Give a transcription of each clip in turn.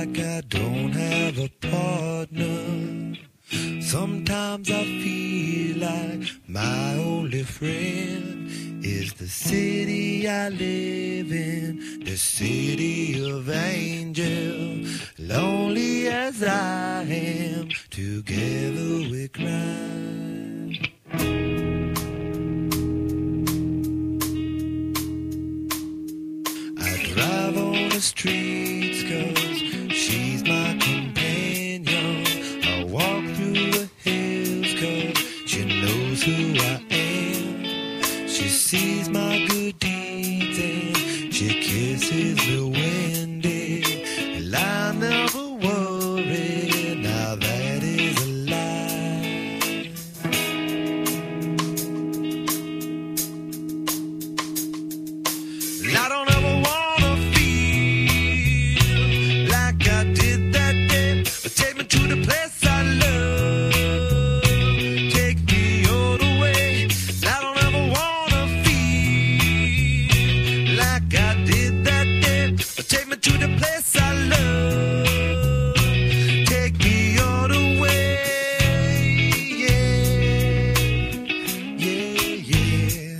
like I don't have a partner. Sometimes I feel like my only friend is the city I live in, the city of angels. Lonely as I am, together we cry. I drive on the streets 'cause she's my companion. I walk through the hills 'cause she knows who I am. She sees my good deeds and she kisses me windy. And I never worry, now that is a lie. And I don't ever wanna feel like I did that day. Take me to the place I love. Take me all the way. And I don't ever wanna feel like I did that day. Take me to the place I love. Take me all the way. Yeah, yeah, yeah.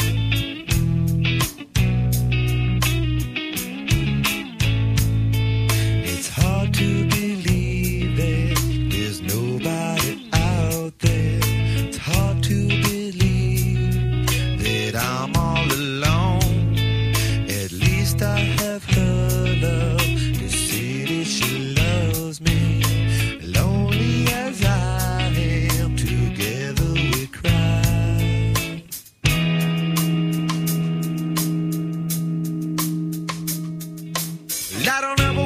It's hard to believe that there's nobody out there. It's hard to believe that I'm all alone. At least I have her love. The city, she loves me. Lonely as I am, together we cry. And I don't ever